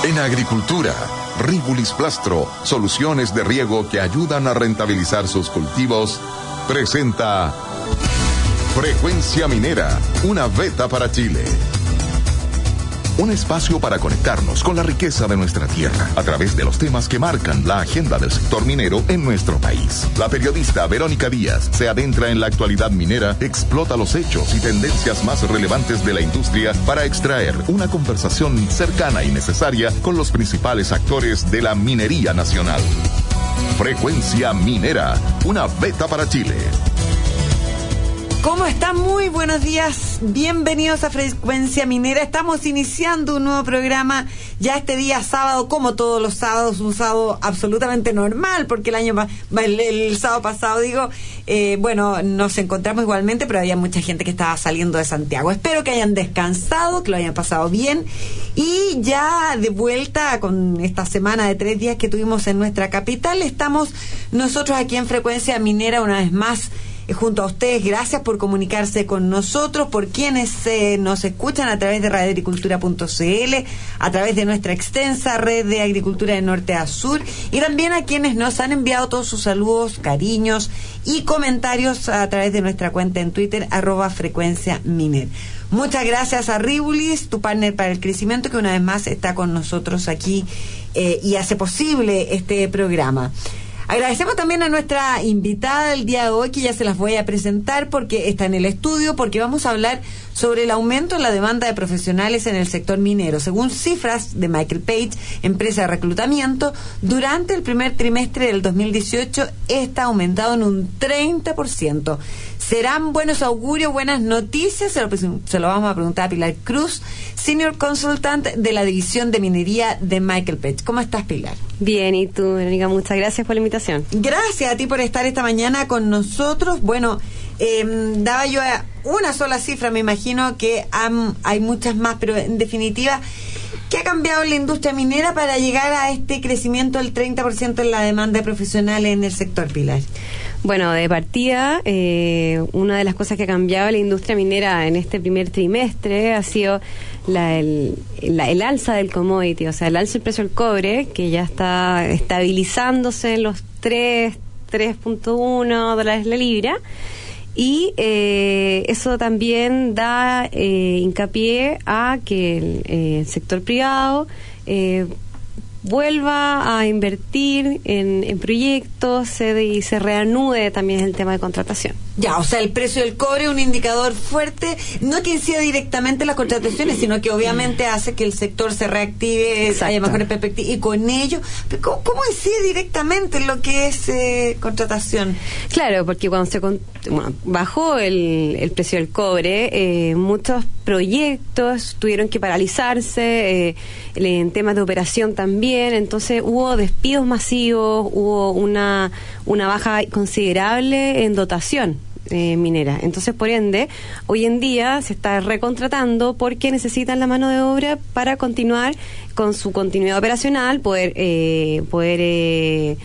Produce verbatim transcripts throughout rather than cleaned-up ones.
En agricultura, Rivulis Plastro, soluciones de riego que ayudan a rentabilizar sus cultivos, presenta Frecuencia Minera, una beta para Chile. Un espacio para conectarnos con la riqueza de nuestra tierra a través de los temas que marcan la agenda del sector minero en nuestro país. La periodista Verónica Díaz se adentra en la actualidad minera, explota los hechos y tendencias más relevantes de la industria para extraer una conversación cercana y necesaria con los principales actores de la minería nacional. Frecuencia Minera, una beta para Chile. ¿Cómo están? Muy buenos días. Bienvenidos a Frecuencia Minera. Estamos iniciando un nuevo programa ya este día sábado, como todos los sábados, un sábado absolutamente normal, porque el año el, el sábado pasado, digo, eh, bueno, nos encontramos igualmente, pero había mucha gente que estaba saliendo de Santiago. Espero que hayan descansado, que lo hayan pasado bien, y ya de vuelta con esta semana de tres días que tuvimos en nuestra capital, estamos nosotros aquí en Frecuencia Minera una vez más junto a ustedes. Gracias por comunicarse con nosotros, por quienes eh, nos escuchan a través de radio agricultura punto c l, a través de nuestra extensa red de agricultura de norte a sur, y también a quienes nos han enviado todos sus saludos, cariños y comentarios a través de nuestra cuenta en Twitter, arroba frecuencia miner. Muchas gracias a Rivulis, tu partner para el crecimiento, que una vez más está con nosotros aquí eh, y hace posible este programa. Agradecemos también a nuestra invitada del día de hoy, que ya se las voy a presentar porque está en el estudio, porque vamos a hablar sobre el aumento en la demanda de profesionales en el sector minero. Según cifras de Michael Page, empresa de reclutamiento, durante el primer trimestre del dos mil dieciocho está aumentado en un treinta por ciento. ¿Serán buenos augurios, buenas noticias? Se lo, se lo vamos a preguntar a Pilar Cruz, Senior Consultant de la División de Minería de Michael Page. ¿Cómo estás, Pilar? Bien, y tú, Verónica, muchas gracias por la invitación. Gracias a ti por estar esta mañana con nosotros. Bueno, eh, daba yo una sola cifra, me imagino que um, hay muchas más, pero en definitiva, ¿qué ha cambiado la industria minera para llegar a este crecimiento del treinta por ciento en la demanda de profesionales en el sector, Pilar? Bueno, de partida, eh, una de las cosas que ha cambiado la industria minera en este primer trimestre ha sido la, el, la, el alza del commodity, o sea, el alza del precio del cobre, que ya está estabilizándose en los tres, tres punto uno dólares la libra. Y eh, eso también da eh, hincapié a que el, eh, el sector privado eh, vuelva a invertir en, en proyectos se, y se reanude también el tema de contratación. Ya, o sea, el precio del cobre es un indicador fuerte, no que incida directamente en las contrataciones, sino que obviamente hace que el sector se reactive, Exacto. haya mejores perspectivas, y con ello, ¿cómo, cómo incide directamente en lo que es eh, contratación? Claro, porque cuando se bueno, bajó el, el precio del cobre, eh, muchos proyectos tuvieron que paralizarse, eh, en temas de operación también, entonces hubo despidos masivos, hubo una, una baja considerable en dotación Eh, minera. Entonces, por ende, hoy en día se está recontratando porque necesitan la mano de obra para continuar con su continuidad operacional, poder eh, poder eh,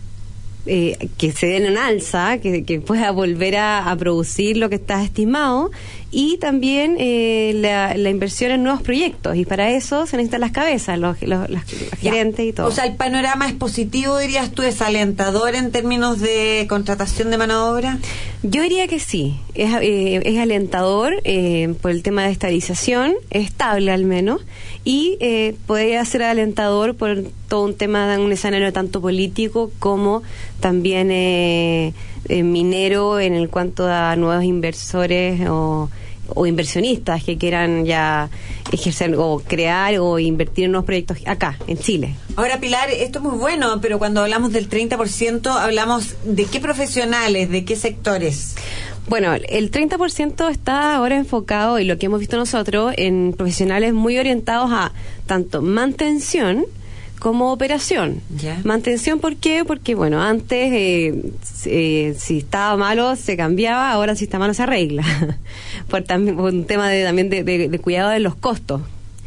eh, que se den una alza, que, que pueda volver a, a producir lo que está estimado, y también eh, la, la inversión en nuevos proyectos, y para eso se necesitan las cabezas, los, los, los, los gerentes y todo. O sea, el panorama es positivo, dirías tú, es alentador en términos de contratación de mano de obra. Yo diría que sí, es, eh, es alentador eh, por el tema de estabilización, estable al menos, y eh, podría ser alentador por todo un tema de un escenario tanto político como también eh, eh, minero en el cuanto a nuevos inversores o, o inversionistas que quieran ya ejercer o crear o invertir en nuevos proyectos acá, en Chile. Ahora, Pilar, esto es muy bueno, pero cuando hablamos del treinta por ciento, hablamos de qué profesionales, de qué sectores. Bueno, el treinta por ciento está ahora enfocado, y lo que hemos visto nosotros, en profesionales muy orientados a tanto mantención como operación. ¿Ya? Mantención, ¿por qué? Porque, bueno, antes eh, eh, si estaba malo se cambiaba, ahora si está malo se arregla. por, también, por un tema de, también de, de, de cuidado de los costos.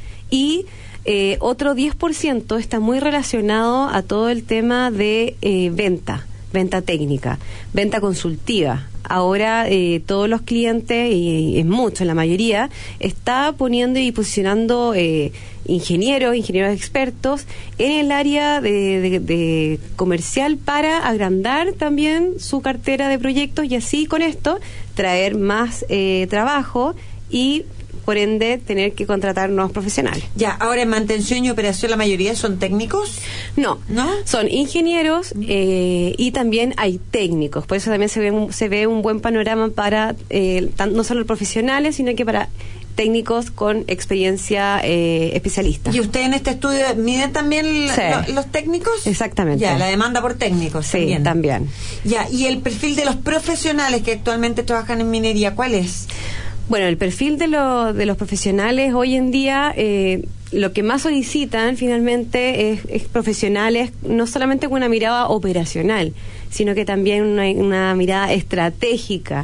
Y eh, otro diez por ciento está muy relacionado a todo el tema de eh, venta, venta técnica, venta consultiva. Ahora eh, todos los clientes, y es mucho, la mayoría, está poniendo y posicionando eh, ingenieros, ingenieros expertos en el área de, de, de comercial para agrandar también su cartera de proyectos y así con esto traer más eh, trabajo y por ende tener que contratar nuevos profesionales. Ya, ahora en mantención y operación la mayoría son técnicos. No, ¿no? Son ingenieros eh, y también hay técnicos, por eso también se ve un, se ve un buen panorama para eh, tan, no solo profesionales, sino que para técnicos con experiencia eh, especialista. ¿Y usted en este estudio miden también sí. lo, los técnicos? Exactamente. Ya, la demanda por técnicos. Sí, también. también. Ya, ¿y el perfil de los profesionales que actualmente trabajan en minería, cuál es? Bueno, el perfil de, lo, de los profesionales hoy en día, eh, lo que más solicitan finalmente es, es profesionales no solamente con una mirada operacional, sino que también una, una mirada estratégica.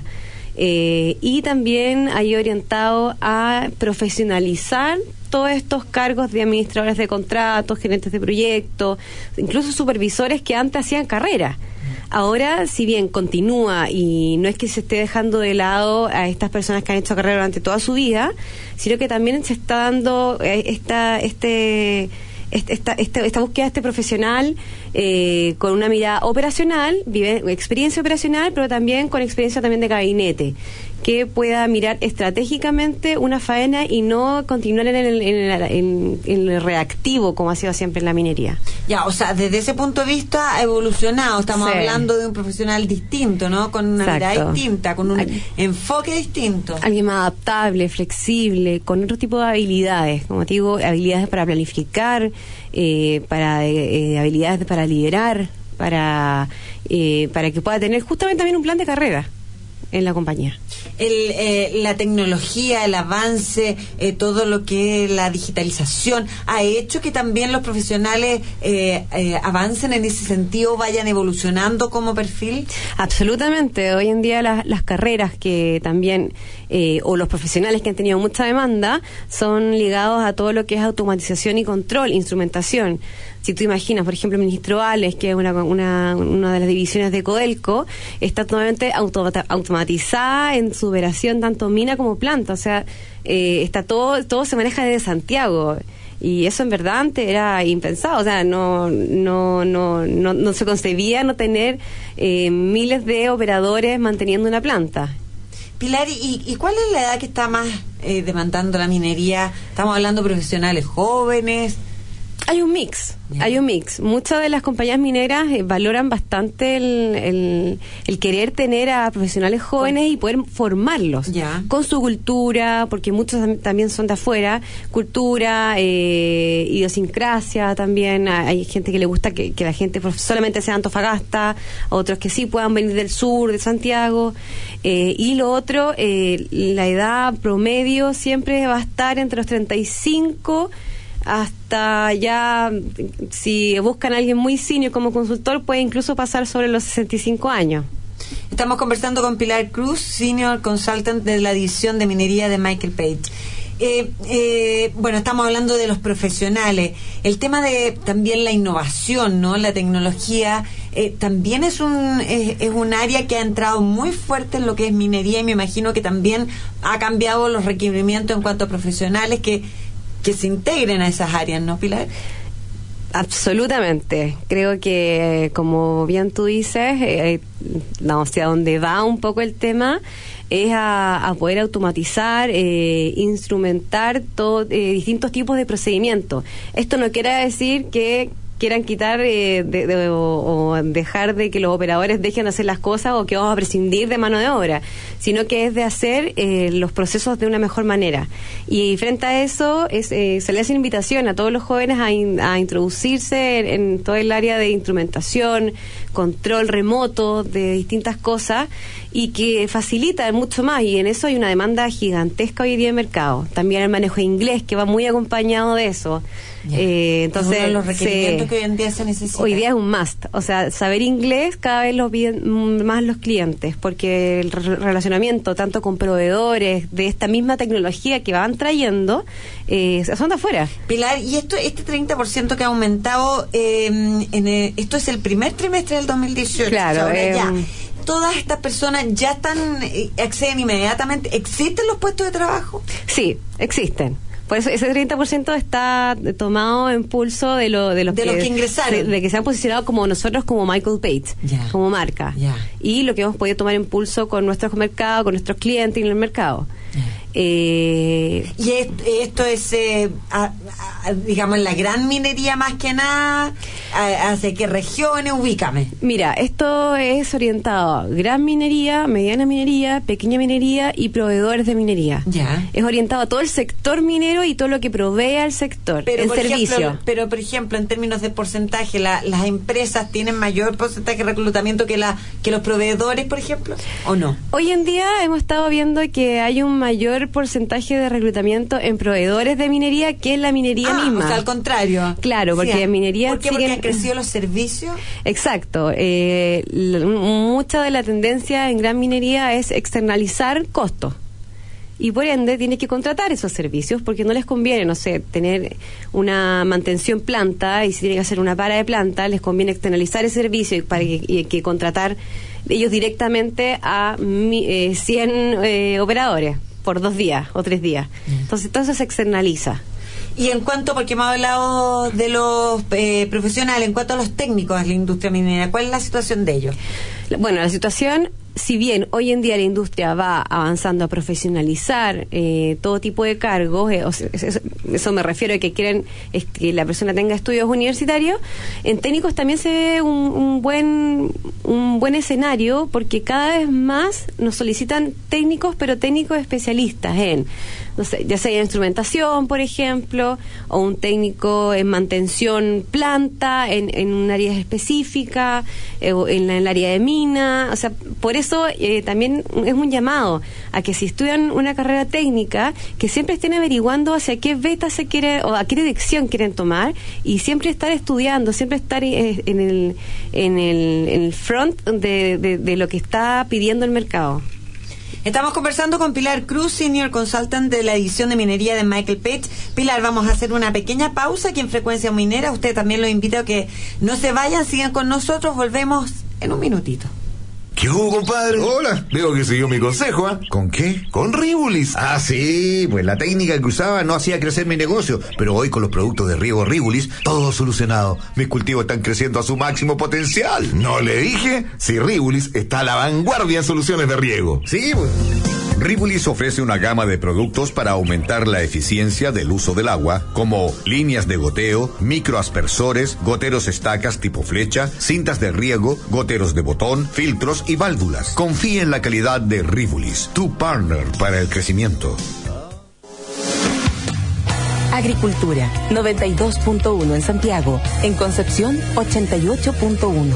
Eh, y también hay orientado a profesionalizar todos estos cargos de administradores de contratos, gerentes de proyectos, incluso supervisores que antes hacían carrera. Ahora, si bien continúa y no es que se esté dejando de lado a estas personas que han hecho carrera durante toda su vida, sino que también se está dando esta este esta esta, esta búsqueda de este profesional eh, con una mirada operacional, vive, experiencia operacional, pero también con experiencia también de gabinete, que pueda mirar estratégicamente una faena y no continuar en el, en el, en, en el reactivo como ha sido siempre en la minería. Ya, o sea, desde ese punto de vista ha evolucionado, estamos sí. hablando de un profesional distinto, ¿no? Con una Exacto. mirada distinta, con un Al, enfoque distinto. Alguien más adaptable, flexible, con otro tipo de habilidades, como te digo, habilidades para planificar, eh, para eh, habilidades para liderar, para, eh, para que pueda tener justamente también un plan de carrera en la compañía. El, eh, la tecnología, el avance, eh, todo lo que es la digitalización, ha hecho que también los profesionales eh, eh, avancen en ese sentido, vayan evolucionando como perfil. Absolutamente. Hoy en día las, las carreras que también, eh, o los profesionales que han tenido mucha demanda, son ligados a todo lo que es automatización y control, instrumentación. Si tú imaginas, por ejemplo, Ministro Ales, que es una, una, una de las divisiones de Codelco, está totalmente automata, automatizada en su operación, tanto mina como planta. O sea, eh, está todo, todo se maneja desde Santiago. Y eso en verdad antes era impensado. O sea, no, no, no, no, no se concebía no tener eh, miles de operadores manteniendo una planta. Pilar, ¿y, y cuál es la edad que está más eh, demandando la minería? ¿Estamos hablando de profesionales jóvenes? Hay un mix, yeah. hay un mix. Muchas de las compañías mineras eh, valoran bastante el, el, el querer tener a profesionales jóvenes oh. y poder formarlos yeah. con su cultura, porque muchos también son de afuera, cultura, eh, idiosincrasia también. Hay gente que le gusta que, que la gente solamente sea Antofagasta, otros que sí puedan venir del sur, de Santiago. Eh, y lo otro, eh, la edad promedio siempre va a estar entre los treinta y cinco hasta ya, si buscan a alguien muy senior como consultor, puede incluso pasar sobre los sesenta y cinco años. Estamos conversando con Pilar Cruz, Senior Consultant de la División de Minería de Michael Page. Eh, eh, bueno, estamos hablando de los profesionales. El tema de también la innovación, ¿no? La tecnología eh, también es un es, es un área que ha entrado muy fuerte en lo que es minería y me imagino que también ha cambiado los requerimientos en cuanto a profesionales que que se integren a esas áreas, ¿no, Pilar? Absolutamente. Creo que, como bien tú dices, eh, no, o sea, donde va un poco el tema es a, a poder automatizar, eh, instrumentar todo, eh, distintos tipos de procedimientos. Esto no quiere decir que quieran quitar eh, de, de, o, o dejar de que los operadores dejen de hacer las cosas o que vamos a prescindir de mano de obra, sino que es de hacer eh, los procesos de una mejor manera. Y frente a eso es, eh, se le hace invitación a todos los jóvenes a, in, a introducirse en, en todo el área de instrumentación, control remoto de distintas cosas y que facilita mucho más, y en eso hay una demanda gigantesca hoy día en el mercado. También el manejo de inglés, que va muy acompañado de eso. Eh, entonces, es uno de los requerimientos se, que hoy en día se necesita. Hoy día es un must. O sea, saber inglés cada vez lo piden más los clientes, porque el re- relacionamiento tanto con proveedores de esta misma tecnología que van trayendo eh, son de afuera. Pilar, y esto este treinta por ciento que ha aumentado, eh, en el, esto es el primer trimestre del dos mil dieciocho. Claro. Ahora Eh, ya. Todas estas personas ya están, eh, acceden inmediatamente. ¿Existen los puestos de trabajo? Sí, existen. Por eso ese treinta por ciento está tomado en pulso de, lo, de los de que, los que ingresaron. De, de que se han posicionado como nosotros, como Michael Pate, ya. como marca. Ya. Y lo que hemos podido tomar en pulso con nuestros mercados, con nuestros clientes en el mercado. Ya. Eh, y esto, esto es, eh, a, a, digamos, la gran minería más que nada. A, ¿Hacia qué regiones? Ubícame. Mira, esto es orientado a gran minería, mediana minería, pequeña minería y proveedores de minería. Ya. Es orientado a todo el sector minero y todo lo que provee al sector, pero, en por servicio. Ejemplo, pero, por ejemplo, en términos de porcentaje, la, ¿las empresas tienen mayor porcentaje de reclutamiento que, la, que los proveedores, por ejemplo? ¿O no? Hoy en día hemos estado viendo que hay un mayor porcentaje de reclutamiento en proveedores de minería que en la minería ah, misma. O sea, al contrario. Claro, porque sí, en minería ¿por qué? siguen... Porque han crecido los servicios. Exacto. Eh, la, mucha de la tendencia en gran minería es externalizar costos. Y por ende tienes que contratar esos servicios porque no les conviene, no sé, tener una mantención planta y si tienen que hacer una para de planta, les conviene externalizar el servicio y para que, y que contratar ellos directamente a eh, cien eh, operadores por dos días o tres días. Entonces todo eso se externaliza. Y en cuanto, porque hemos hablado de los eh, profesionales, en cuanto a los técnicos de la industria minera, ¿cuál es la situación de ellos? Bueno, la situación, si bien hoy en día la industria va avanzando a profesionalizar eh, todo tipo de cargos, eh, o sea, eso, eso me refiero a que quieren es que la persona tenga estudios universitarios, en técnicos también se ve un, un buen un buen escenario porque cada vez más nos solicitan técnicos, pero técnicos especialistas en, no sé, ya sea en instrumentación, por ejemplo, o un técnico en mantención planta, en, en un área específica, eh, en, la, en el área de mina, o sea, por eso eh, también es un llamado a que si estudian una carrera técnica, que siempre estén averiguando hacia qué beta se quiere, o a qué dirección quieren tomar, y siempre estar estudiando, siempre estar eh, en el, en el, en el front de, de, de lo que está pidiendo el mercado. Estamos conversando con Pilar Cruz, Senior Consultant de la edición de minería de Michael Pate. Pilar, vamos a hacer una pequeña pausa aquí en Frecuencia Minera. Usted también lo invito a que no se vayan, sigan con nosotros. Volvemos en un minutito. ¿Qué hubo, compadre? Hola. Veo que siguió mi consejo, ¿eh? ¿Con qué? Con Rivulis. Ah, sí, pues la técnica que usaba no hacía crecer mi negocio, pero hoy con los productos de riego Rivulis, todo solucionado. Mis cultivos están creciendo a su máximo potencial. ¿No le dije? Si Rivulis está a la vanguardia en soluciones de riego. Sí, pues. Rivulis ofrece una gama de productos para aumentar la eficiencia del uso del agua, como líneas de goteo, microaspersores, goteros estacas tipo flecha, cintas de riego, goteros de botón, filtros y válvulas. Confíe en la calidad de Rivulis, tu partner para el crecimiento. Agricultura, noventa y dos punto uno en Santiago. En Concepción, ochenta y ocho punto uno.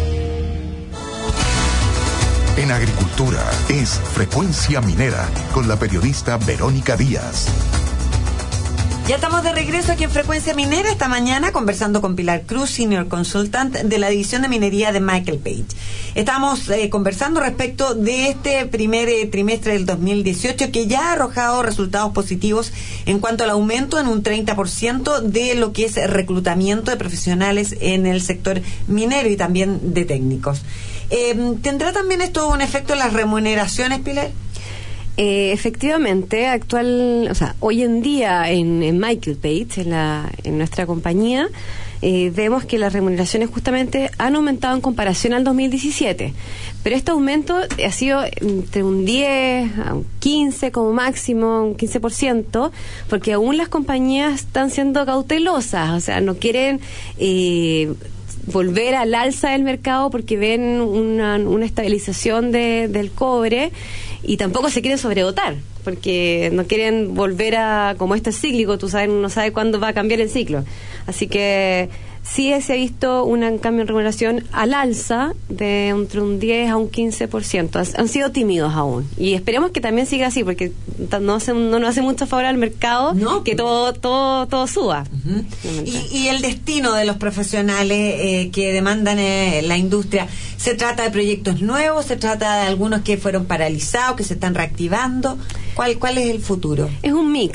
En Agricultura es Frecuencia Minera con la periodista Verónica Díaz. Ya estamos de regreso aquí en Frecuencia Minera esta mañana conversando con Pilar Cruz, Senior Consultant de la división de minería de Michael Pate. Estamos eh, conversando respecto de este primer eh, trimestre del dos mil dieciocho que ya ha arrojado resultados positivos en cuanto al aumento en un treinta por ciento de lo que es reclutamiento de profesionales en el sector minero y también de técnicos. Eh, ¿Tendrá también esto un efecto en las remuneraciones, Pilar? Eh, efectivamente, actual, o sea, hoy en día en, en Michael Pate, en, la, en nuestra compañía, eh, vemos que las remuneraciones justamente han aumentado en comparación al dos mil diecisiete. Pero este aumento ha sido entre un diez a un quince como máximo, un quince por ciento, porque aún las compañías están siendo cautelosas, o sea, no quieren eh, volver al alza del mercado porque ven una, una estabilización de, del cobre y tampoco se quieren sobredotar porque no quieren volver a, como esto es cíclico, tú sabes, no sabes cuándo va a cambiar el ciclo. Así que sí se ha visto un cambio en remuneración al alza de entre un diez a un quince por ciento. Han sido tímidos aún. Y esperemos que también siga así, porque no, hace, no nos hace mucho favor al mercado no. que todo todo todo suba. Uh-huh. y, y el destino de los profesionales eh, que demandan eh, la industria, ¿se trata de proyectos nuevos? ¿Se trata de algunos que fueron paralizados, que se están reactivando? ¿Cuál, cuál es el futuro? Es un mix.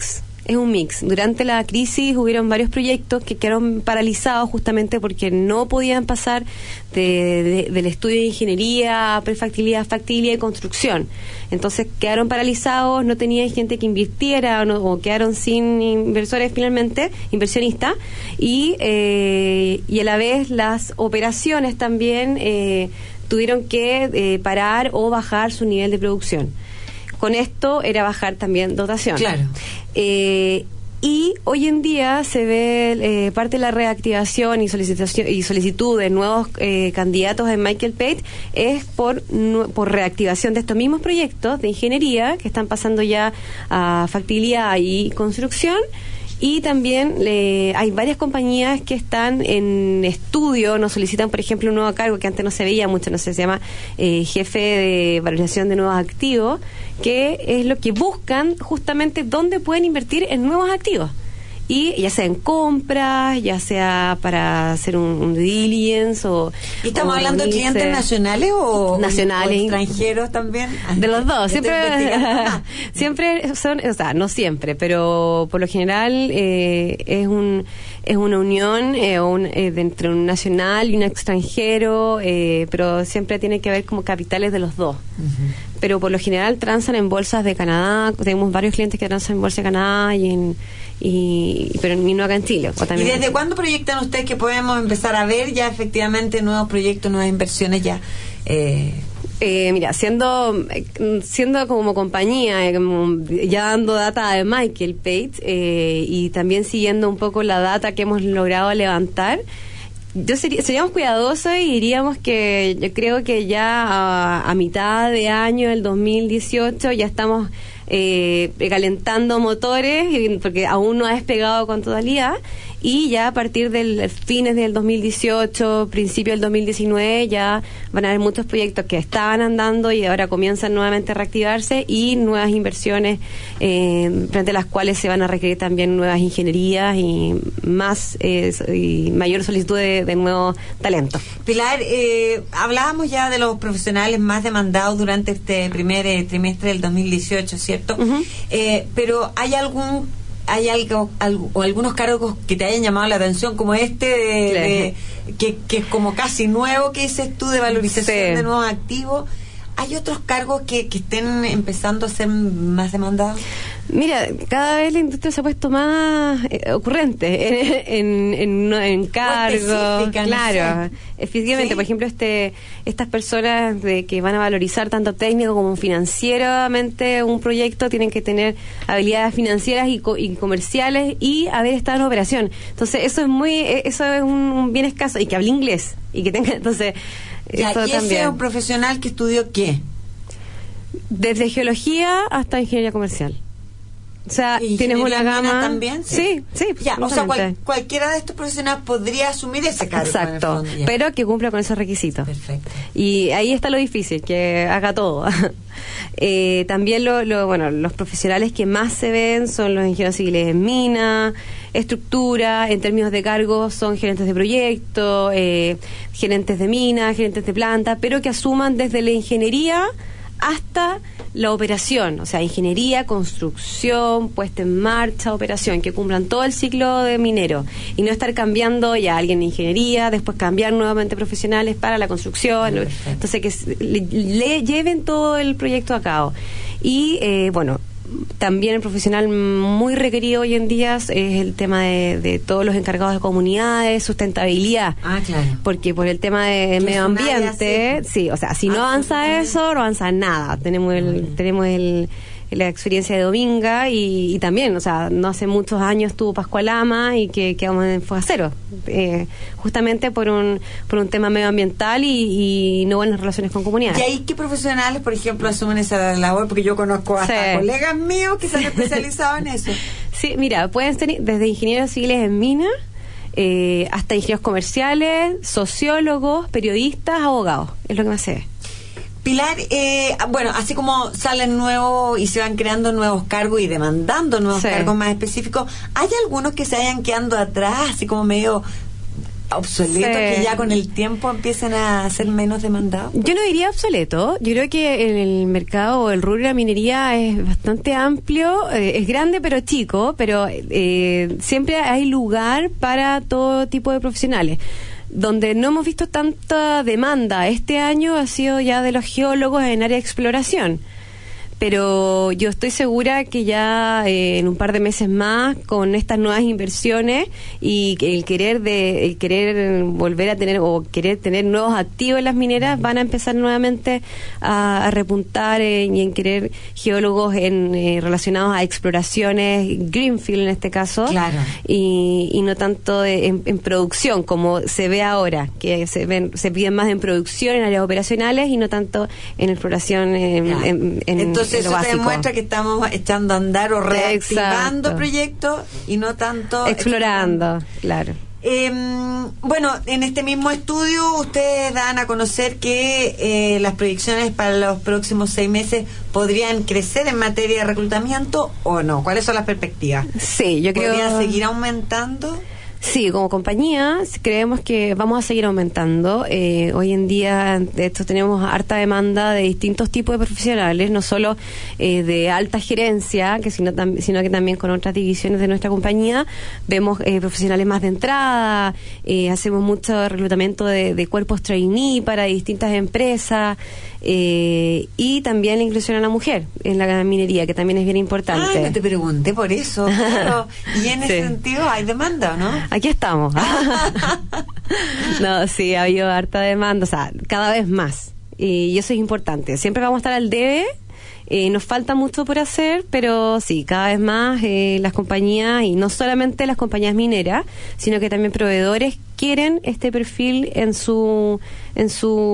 es un mix. Durante la crisis hubieron varios proyectos que quedaron paralizados justamente porque no podían pasar de, de, del estudio de ingeniería, prefactibilidad, factibilidad y construcción. Entonces quedaron paralizados, no tenían gente que invirtiera o, no, o quedaron sin inversores finalmente, inversionistas, y, eh, y a la vez las operaciones también eh, tuvieron que eh, parar o bajar su nivel de producción. Con esto era bajar también dotación. Claro. Eh, y hoy en día se ve eh, parte de la reactivación y solicitación y solicitud de nuevos eh, candidatos en Michael Pate es por nu- por reactivación de estos mismos proyectos de ingeniería que están pasando ya a factibilidad y construcción. Y también eh, hay varias compañías que están en estudio, nos solicitan, por ejemplo, un nuevo cargo que antes no se veía mucho, no sé, se llama eh, jefe de valorización de nuevos activos, que es lo que buscan justamente dónde pueden invertir en nuevos activos. Y ya sea en compras, ya sea para hacer un, un due diligence o... ¿Y estamos o hablando de clientes nacionales o, nacionales, o extranjeros también? De los dos, siempre Ah. siempre son, o sea, no siempre, pero por lo general eh, es un es una unión eh, un, eh, entre un nacional y un extranjero, eh, pero siempre tiene que haber como capitales de los dos. Uh-huh. Pero por lo general transan en bolsas de Canadá, tenemos varios clientes que transan en bolsa de Canadá y en y pero no acá en Chile. O también ¿Y desde cuándo proyectan ustedes que podemos empezar a ver ya efectivamente nuevos proyectos, nuevas inversiones ya? Eh, Eh, mira, siendo siendo como compañía, eh, como ya dando data de Michael Pate eh, y también siguiendo un poco la data que hemos logrado levantar, yo sería, seríamos cuidadosos y diríamos que yo creo que ya a, a mitad de año del dos mil dieciocho ya estamos eh, calentando motores porque aún no ha despegado con totalidad. Y ya a partir del fines del dos mil dieciocho, principio del dos mil diecinueve, ya van a haber muchos proyectos que estaban andando y ahora comienzan nuevamente a reactivarse y nuevas inversiones eh, frente a las cuales se van a requerir también nuevas ingenierías y más eh, y mayor solicitud de, de nuevos talentos. Pilar, eh, hablábamos ya de los profesionales más demandados durante este primer eh, trimestre del dos mil dieciocho, ¿cierto? Uh-huh. Eh, pero ¿hay algún ¿Hay algo, algo o algunos cargos que te hayan llamado la atención como este de, claro. de, que, que es como casi nuevo que dices tú de valorización sí. de nuevos activos? ¿Hay otros cargos que, que estén empezando a ser más demandados? Mira, cada vez la industria se ha puesto más eh, ocurrente en, en, en, en cargos. Claro, no sé. Efectivamente, ¿Sí? por ejemplo, este estas personas de que van a valorizar tanto técnico como financieramente un proyecto tienen que tener habilidades financieras y, co- y comerciales y haber estado en operación. Entonces, eso es muy eso es un, un bien escaso y que hable inglés y que tenga entonces ya, eso ¿y también. ese es un profesional que estudió qué? Desde geología hasta ingeniería comercial. O sea, tienes una gama también, sí, sí, sí ya, o sea, cual, cualquiera de estos profesionales podría asumir ese cargo. Exacto, pero que cumpla con esos requisitos. Perfecto. Y ahí está lo difícil, que haga todo. eh, también lo, lo, bueno, los profesionales que más se ven son los ingenieros civiles en mina, estructura, en términos de cargos son gerentes de proyecto, eh, gerentes de mina, gerentes de planta, pero que asuman desde la ingeniería hasta la operación, o sea, ingeniería, construcción, puesta en marcha, operación, que cumplan todo el ciclo de minero y no estar cambiando ya a alguien de ingeniería, después cambiar nuevamente profesionales para la construcción. Perfecto. Entonces que le, le lleven todo el proyecto a cabo. Y eh, bueno, también el profesional muy requerido hoy en día es el tema de, de todos los encargados de comunidades, sustentabilidad. Ah, claro. Porque por el tema de medio ambiente, sí, o sea, si no avanza eso, no avanza nada. Tenemos el, tenemos el la experiencia de Dominga y, y también, o sea, no hace muchos años estuvo Pascual Lama y que quedamos en Fuego Cero, eh, justamente por un por un tema medioambiental y, y no buenas relaciones con comunidades. ¿Y ahí qué profesionales, por ejemplo, asumen esa labor? Porque yo conozco hasta sí. colegas míos que se han especializado en eso. Sí, mira, pueden ser desde ingenieros civiles en mina eh, hasta ingenieros comerciales, sociólogos, periodistas, abogados, es lo que más se ve. Pilar, eh, bueno, así como salen nuevos y se van creando nuevos cargos y demandando nuevos sí. cargos más específicos, ¿hay algunos que se hayan quedando atrás, así como medio obsoletos Sí. que ya con el tiempo empiecen a ser menos demandados? Yo no diría obsoleto. Yo creo que en el mercado o el rubro de la minería es bastante amplio, eh, es grande pero chico, pero eh, siempre hay lugar para todo tipo de profesionales. Donde no hemos visto tanta demanda este año ha sido ya de los geólogos en área de exploración. Pero yo estoy segura que ya eh, en un par de meses más, con estas nuevas inversiones y el querer de el querer volver a tener o querer tener nuevos activos en las mineras, van a empezar nuevamente a, a repuntar en, y en querer geólogos en, eh, relacionados a exploraciones, greenfield en este caso, claro. y, y no tanto de, en, en producción como se ve ahora, que se ven se piden más en producción, en áreas operacionales y no tanto en exploración en, Ya. en, en Entonces en lo eso te básico. demuestra que estamos echando a andar o reactivando Exacto. proyectos y no tanto Explorando, claro. Eh, bueno, en este mismo estudio ustedes dan a conocer que eh, las proyecciones para los próximos seis meses podrían crecer en materia de reclutamiento o no. ¿Cuáles son las perspectivas? Sí, yo creo... ¿Podrían seguir aumentando? Sí, como compañía creemos que vamos a seguir aumentando. Eh, hoy en día, de hecho, tenemos harta demanda de distintos tipos de profesionales, no solo eh, de alta gerencia, que sino, tam- sino que también con otras divisiones de nuestra compañía. Vemos eh, profesionales más de entrada, eh, hacemos mucho reclutamiento de, de cuerpos trainee para distintas empresas, eh, y también la inclusión a la mujer en la minería, que también es bien importante. Ay, no te pregunté por eso. Claro. Y en ese Sí. sentido, ¿hay demanda o no? Aquí estamos. No, sí, ha habido harta demanda, o sea, cada vez más. Y eso es importante. Siempre vamos a estar al debe. Eh, nos falta mucho por hacer, pero sí, cada vez más eh, las compañías, y no solamente las compañías mineras, sino que también proveedores quieren este perfil en su en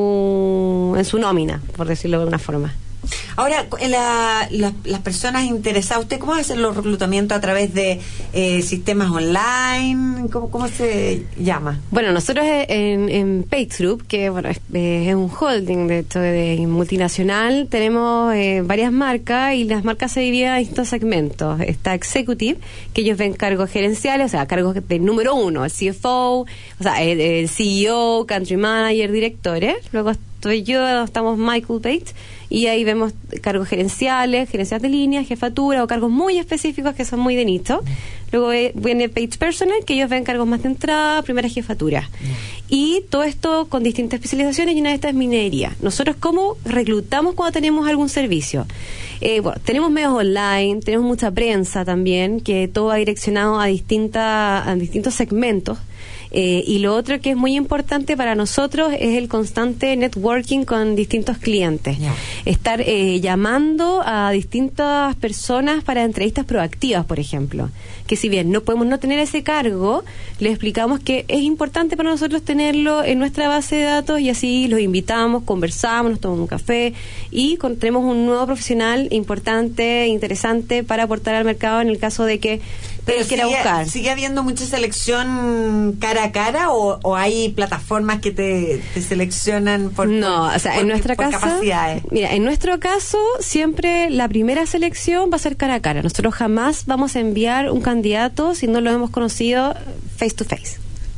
su en su nómina, por decirlo de alguna forma. Ahora, la, la, las personas interesadas, ¿usted cómo hacen los reclutamientos a través de eh, sistemas online? ¿Cómo, ¿Cómo se llama? Bueno, nosotros en, en PageGroup, que bueno, es, eh, es un holding de, de, de multinacional, tenemos eh, varias marcas y las marcas se dividen en distintos segmentos. Está Executive, que ellos ven cargos gerenciales, o sea, cargos de número uno, el C F O, o sea, el, el C E O, Country Manager, directores. Luego estoy yo, estamos Michael Bates, y ahí vemos cargos gerenciales, gerencias de línea, jefatura o cargos muy específicos que son muy de nicho. Luego eh, viene Page Personal, que ellos ven cargos más de entrada, primera jefatura. Y todo esto con distintas especializaciones, y una de estas es minería. Nosotros, ¿cómo reclutamos cuando tenemos algún servicio? Eh, bueno, tenemos medios online, tenemos mucha prensa también, que todo va direccionado a, distinta, a distintos segmentos. Eh, y lo otro que es muy importante para nosotros es el constante networking con distintos clientes. Yeah. Estar eh, llamando a distintas personas para entrevistas proactivas, por ejemplo. Que si bien no podemos no tener ese cargo, les explicamos que es importante para nosotros tenerlo en nuestra base de datos, y así los invitamos, conversamos, nos tomamos un café y con, tenemos un nuevo profesional importante, interesante para aportar al mercado en el caso de que Pero él quiera sigue, buscar. ¿Sigue habiendo mucha selección cara a cara o, o hay plataformas que te, te seleccionan por No, por- o sea, por- en nuestra por casa, capacidades? mira, en nuestro caso siempre la primera selección va a ser cara a cara. Nosotros jamás vamos a enviar un candidato si no lo hemos conocido face to face.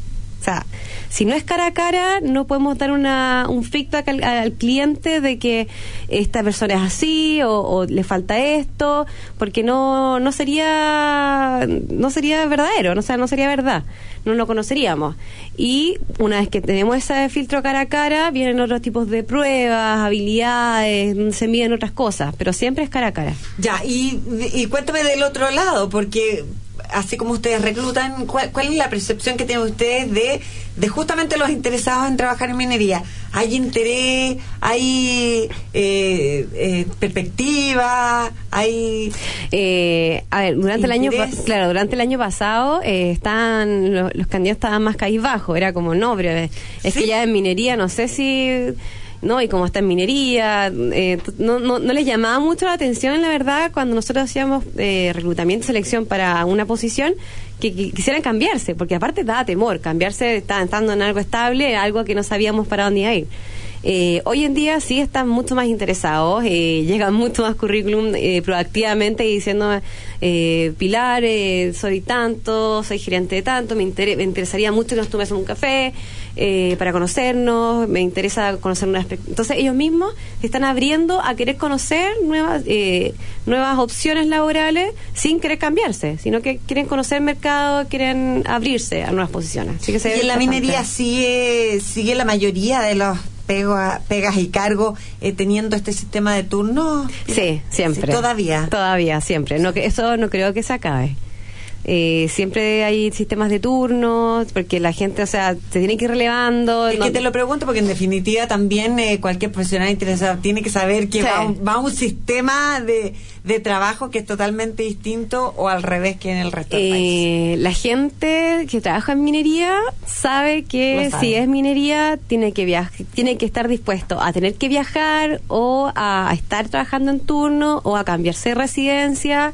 O sea, si no es cara a cara, no podemos dar una, un feedback al, al cliente de que esta persona es así o, o le falta esto, porque no no sería no sería verdadero, no, o sea, no sería verdad, no lo conoceríamos. Y una vez que tenemos ese filtro cara a cara, vienen otros tipos de pruebas, habilidades, se miden otras cosas, pero siempre es cara a cara. Ya, y, y cuéntame del otro lado, porque así como ustedes reclutan, ¿cuál, cuál es la percepción que tienen ustedes de, de justamente los interesados en trabajar en minería? ¿Hay interés? ¿Hay eh, eh, perspectiva? ¿Hay...? Eh, a ver, durante el año pa- ¿Interés? claro, durante el año pasado eh, estaban lo- los candidatos estaban más cabizbajos, era como no, pero es ¿Sí? que ya en minería no sé si no, y como está en minería, eh, t- no, no, no les llamaba mucho la atención, la verdad, cuando nosotros hacíamos eh, reclutamiento y selección para una posición, que, que quisieran cambiarse, porque aparte daba temor, cambiarse, estaban estando en algo estable, algo que no sabíamos para dónde iba a ir. Eh, hoy en día sí están mucho más interesados, eh, llegan mucho más currículum eh, proactivamente y diciendo, eh, Pilar, eh, soy tanto, soy gerente de tanto, me, inter- me interesaría mucho que nos tomes un café eh, para conocernos, me interesa conocer nuevas... Entonces ellos mismos se están abriendo a querer conocer nuevas, eh, nuevas opciones laborales sin querer cambiarse, sino que quieren conocer el mercado, quieren abrirse a nuevas posiciones. Así que se y en la bastante. minería sigue, sigue la mayoría de los Pega, pegas y cargos eh, teniendo este sistema de turno. Sí, siempre. Sí, todavía. Todavía, siempre. No, que eso no creo que se acabe. Eh, siempre hay sistemas de turnos, porque la gente, o sea, se tiene que ir relevando. Es no... que te lo pregunto porque en definitiva también eh, cualquier profesional interesado tiene que saber que sí. va, un, va un sistema de, de trabajo que es totalmente distinto o al revés que en el resto del eh, país. La gente que trabaja en minería sabe que sabe. si es minería tiene que viajar, tiene que estar dispuesto a tener que viajar o a, a estar trabajando en turno o a cambiarse de residencia.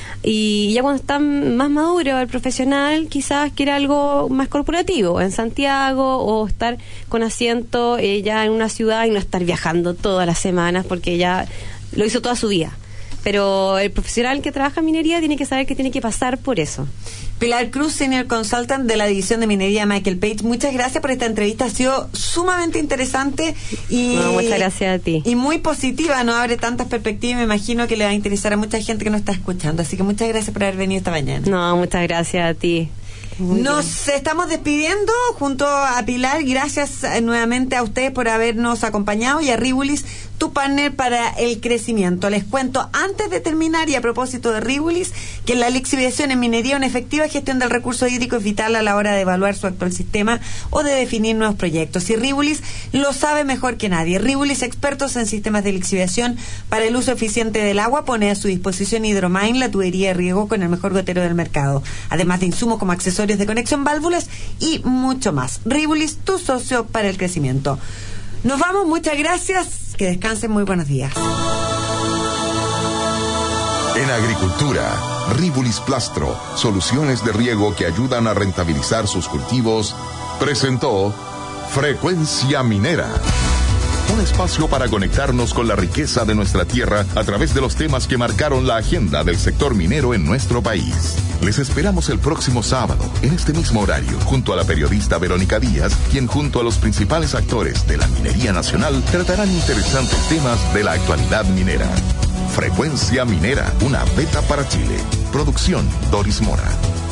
Y ya cuando está más maduro el profesional, quizás quiere algo más corporativo, en Santiago, o estar con asiento eh, ya en una ciudad y no estar viajando todas las semanas porque ya lo hizo toda su vida. Pero el profesional que trabaja en minería tiene que saber que tiene que pasar por eso. Pilar Cruz, Senior Consultant de la División de Minería Michael Page, muchas gracias por esta entrevista, ha sido sumamente interesante y, no, muchas gracias a ti. Y muy positiva, no abre tantas perspectivas y me imagino que le va a interesar a mucha gente que nos está escuchando, así que muchas gracias por haber venido esta mañana. No, muchas gracias a ti. Muy Nos bien. estamos despidiendo junto a Pilar. Gracias eh, nuevamente a ustedes por habernos acompañado y a Ribulis, tu partner para el crecimiento. Les cuento antes de terminar y a propósito de Ribulis que la lixiviación en minería, una efectiva gestión del recurso hídrico es vital a la hora de evaluar su actual sistema o de definir nuevos proyectos. Y Ribulis lo sabe mejor que nadie. Ribulis, expertos en sistemas de lixiviación para el uso eficiente del agua, pone a su disposición Hidromine, la tubería de riego con el mejor gotero del mercado. Además de insumos como accesorios de conexión, válvulas y mucho más. Ribulis, tu socio para el crecimiento. Nos vamos, muchas gracias, que descansen, muy buenos días. En agricultura, Ribulis Plastro, soluciones de riego que ayudan a rentabilizar sus cultivos, presentó Frecuencia Minera. Un espacio para conectarnos con la riqueza de nuestra tierra a través de los temas que marcaron la agenda del sector minero en nuestro país. Les esperamos el próximo sábado, en este mismo horario, junto a la periodista Verónica Díaz, quien junto a los principales actores de la minería nacional tratarán interesantes temas de la actualidad minera. Frecuencia Minera, una beta para Chile. Producción Doris Mora.